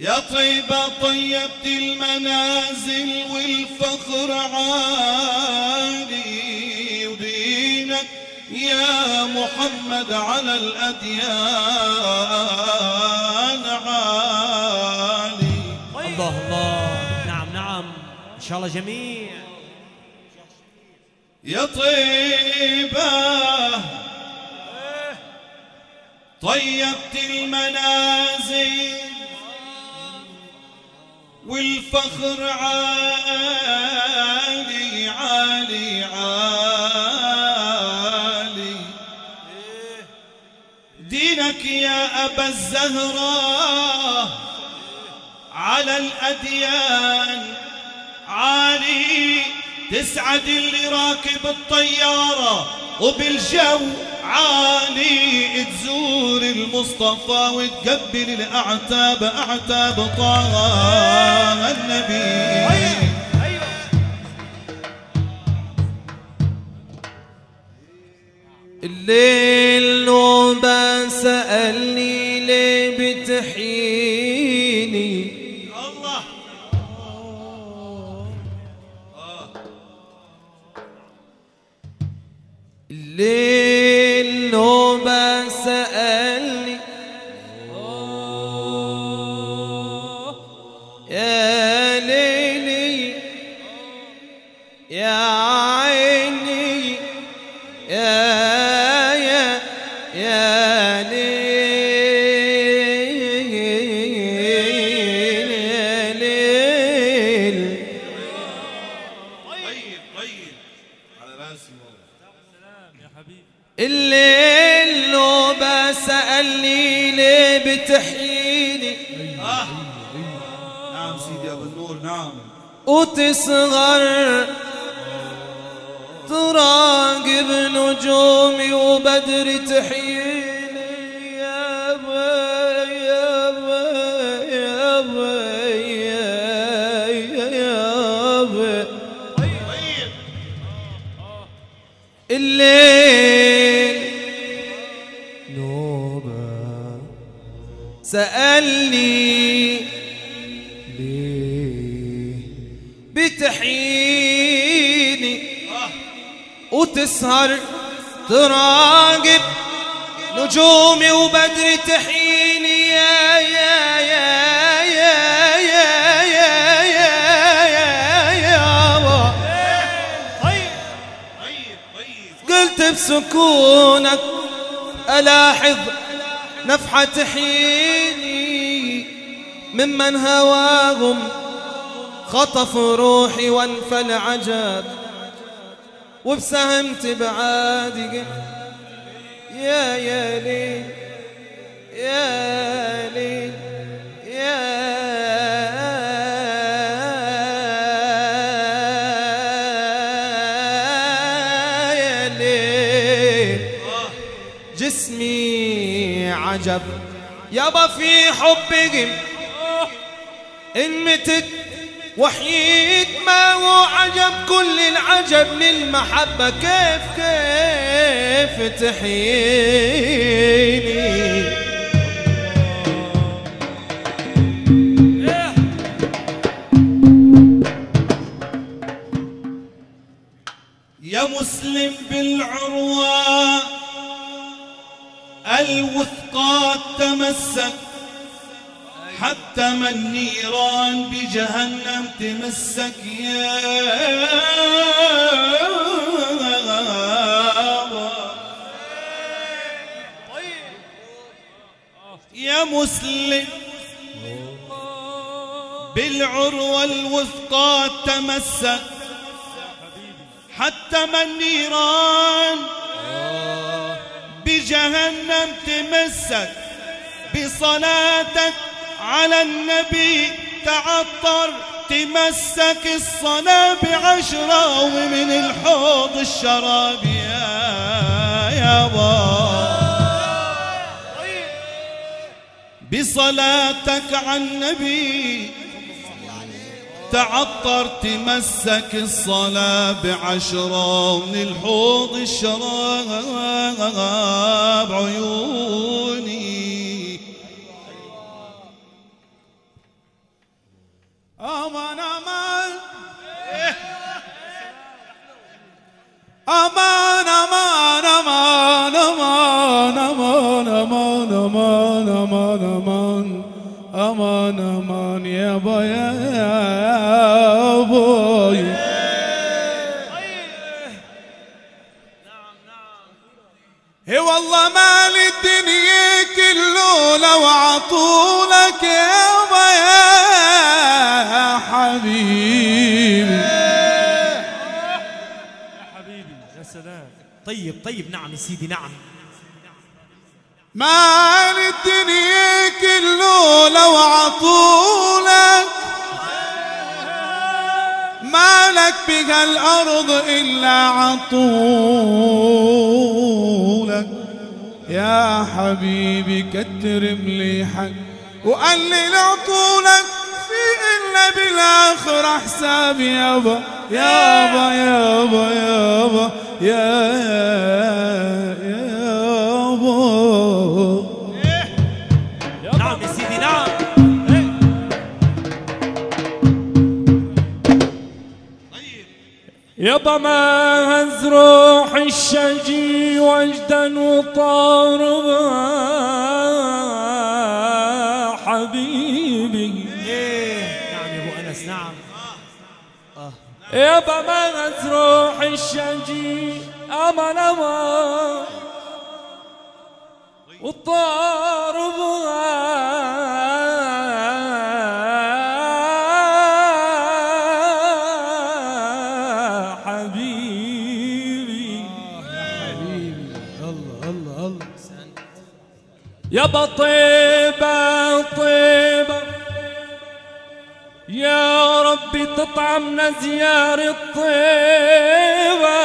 يا طيبة طيبت المنازل والفخر عالي، ودينك يا محمد على الأديان عالي. الله الله. نعم نعم إن شاء الله جميع. يا طيبة طيبت المنازل والفخر عالي عالي عالي، دينك يا أبا الزهراء على الأديان عالي، تسعد اللي راكب الطيارة وبالجو عالي، تزور المصطفى وتقبل الأعتاب أعتاب طه النبي. الليل نوبة سألني ليه بتحييني، الله الليل نوبة سألني يا ليلي يا عيني يا الليل نوبة سألني ليه بتحييني. نعم سيدي يا ابو النور نعم. وتصغر تراقب نجومي وبدر تحييني يا با يا با يا با يا با. الليل نوبة سألني ليه بتحييني، وتسهر تراقب نجومي وبدر تحييني يا يا يا يا يا يا يا يا قلت بسكونك ألاحظ نفحة حيني ممن هواهم خطف روحي وانفل عجب، وبسهمت بعادي يا يا ليل يا ليل يا جسمي عجب يابا في حبهم إن متت وحيد ما هو عجب، كل العجب للمحبة كيف كيف تحييني. يا مسلم بالعروة الوثقى تمسك، حتى ما النيران بجهنم تمسك يا مسلم بالعروة الوثقى تمسك، حتى ما النيران بجهنم تمسك، بصلاتك على النبي تعطر تمسك الصلاة بعشرة، ومن الحوض الشراب يا با. بصلاتك على النبي تعطر تمسك الصلاة بعشرة، ومن الحوض الشراب عيوني. أمان أمان أمان أمان أمان أمان أمان أمان أمان أمان أمان أمان أمان يا بايا يا باي. اي والله مال الدنيا كله لو عطولك يا بايا يا حبيبي. يا حبيبي يا سلام. طيب طيب نعم يا سيدي نعم. مال الدنيا كله لو عطولك مالك بهالأرض إلا عطولك يا حبيبي. كتر مليحك وقلل عطولك في إلا بالآخر حساب يابا يابا يابا يابا يابا. نعم يا سيدي نعم. يابا ما هز روح الشجي وجدا وطاربا حبيبي. نعم يا ابو انس نعم. يابا ما هز روح الشجي امان امان وطاربا يابا طيبة طيبة يا ربي تطعمنا زيارة طيبة.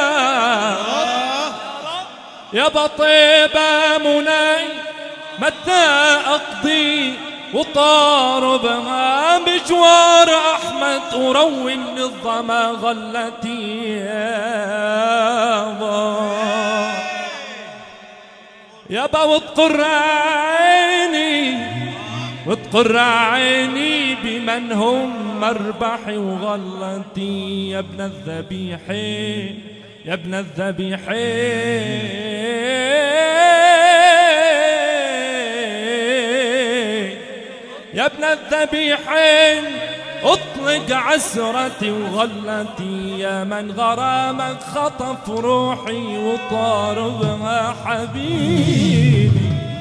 يابا طيبة مناي متى أقضي وطاربها بجوار أحمد وروي من الظما غلتي يابا وتقر عيني وتقر عيني بمن هم مربحي وغلتي يا ابن الذبيحين يا ابن الذبيحين يا ابن الذبيحين اطلق عسرتي وغلتي يا من غرامك خطف روحي وطاربها حبيبي.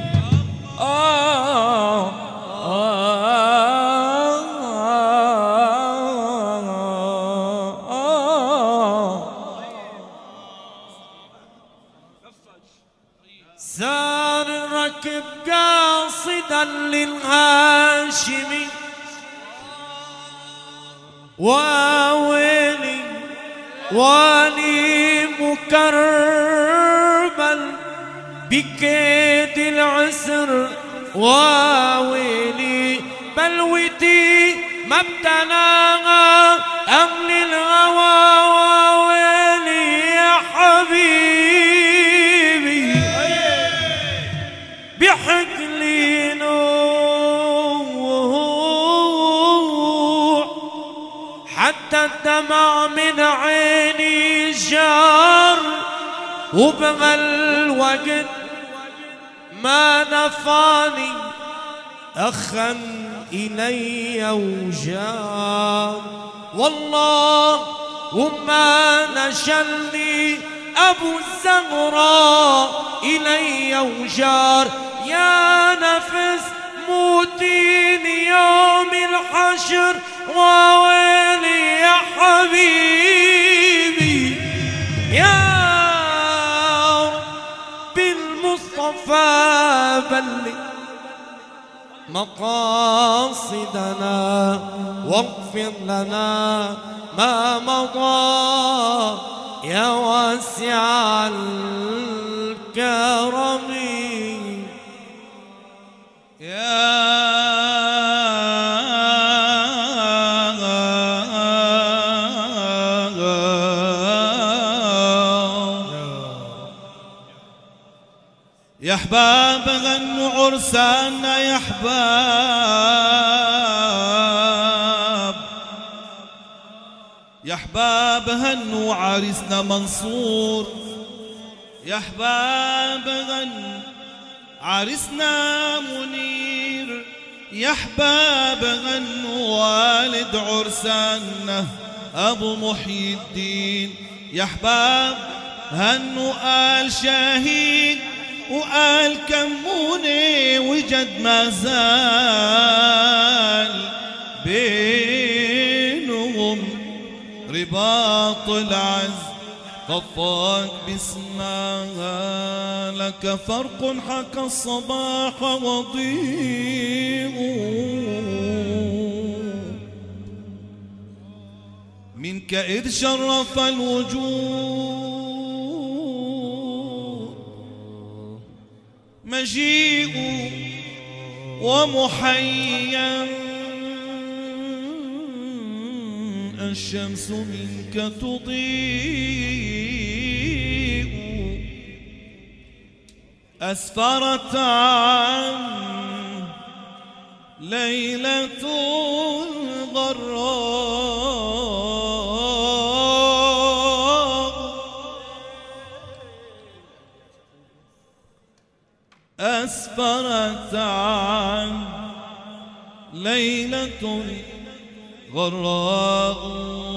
سار الركب قاصدا للهاشمي وويلي واني مكربل بكيد العسر وويلي بلوتي ما ابتلاها أهل الهوى وويلي يا حبيبي بحقلي نوح حتى الدمع من عيني جار وبغى الوقت ما نفاني أخا إلي وجار والله وما نشلني أبو الزهراء إلي وجار يا نفس موتيني يوم الحشر وويلي يا حبيبي يا بالمصطفى بلغ مقاصدنا واغفر لنا ما مضى يا واسع الكرم يا احباب غنوا عرسانا يا احباب يا احباب هنوا عريسنا منصور، يا احباب غنوا عريسنا منير، يا احباب غنوا والد عرساننا ابو محي الدين، يا احباب هنوا آل شهيد وآل كموني وجد ما زال بينهم رباط العز، خفاك باسمها لك فرق حكى الصباح وضيء، منك إذ شرف الوجود مجيء ومحيا، الشمس منك تضيء، أسفرت عن ليلة غراء، أسفرت عن ليلة غراء.